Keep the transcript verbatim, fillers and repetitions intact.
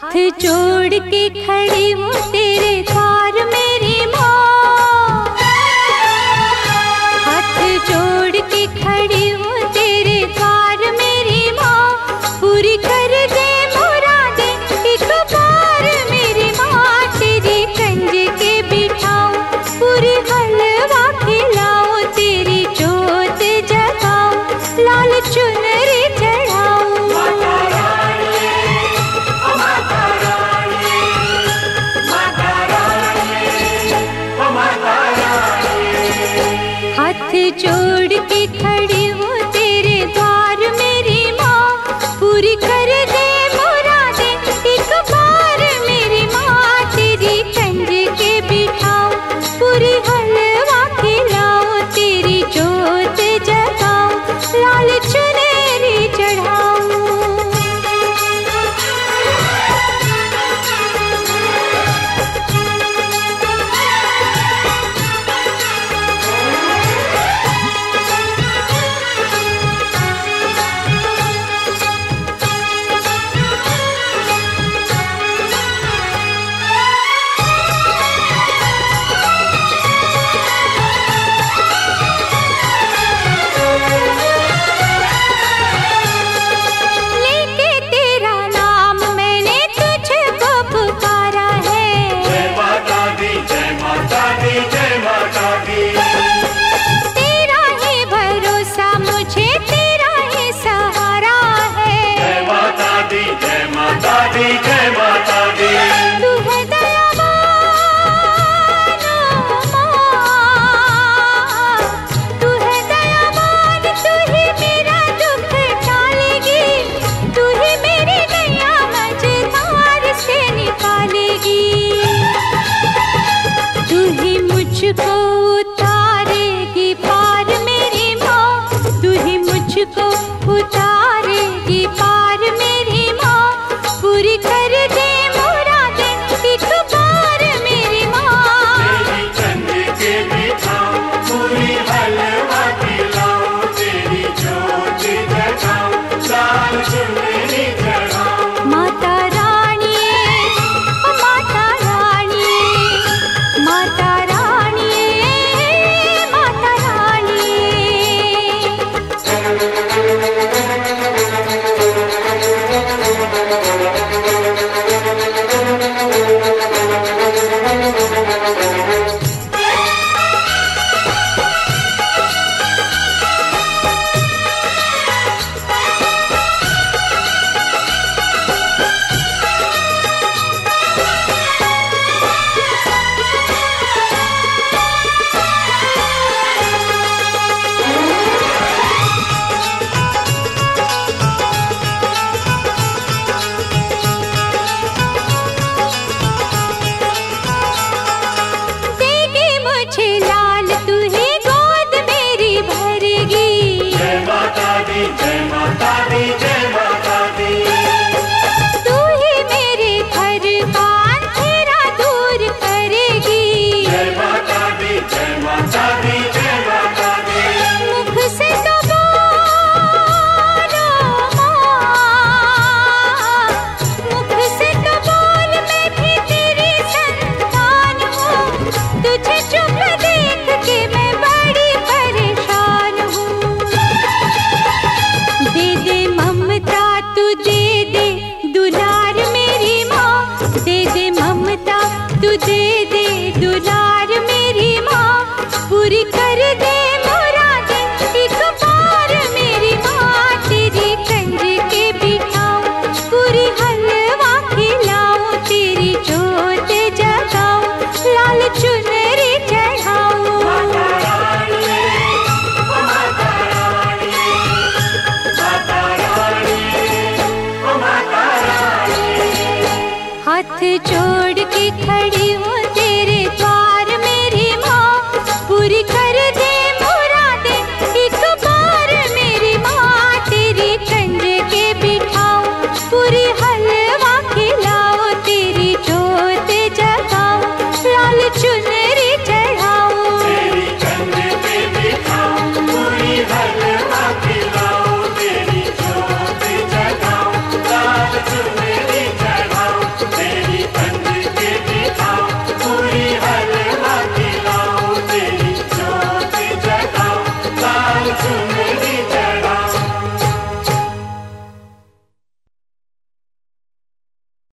हाथ जोड़ के खड़ी हूँ तेरे द्वार मेरी माँ, हाथ जोड़ के खड़ी हूँ तेरे द्वार मेरी माँ, पूरी कर दे मुरादें एक बार मेरी माँ, तेरी कंज के बिठाऊं पूरी हलवा खिलाऊं, तेरी जोत जगाऊं लाल चुनरी चढ़ाऊं। हाथ जोड़ के खड़ी हूँ तेरे द्वार मेरी माँ, पूरी कर दे मुरादें एक बार मेरी माँ, तेरी कंज के बिठाऊं पूरी हलवा खिलाऊं, तेरी जोत जगाऊं लाल चुनरी चढ़ाऊं। मुझको उतारेगी पार मेरी माँ, तू ही मुझको उतारेगी पार मेरी माँ, पूरी कर दे मुरादें एक बार मेरी माँ, तेरी कंज के बिठाऊं पूरी हलवा खिलाऊं, तेरी जोत जगाऊं लाल चुनरी चढ़ाऊं। माता रानी ओ माता रानी, माता जय माता दी जय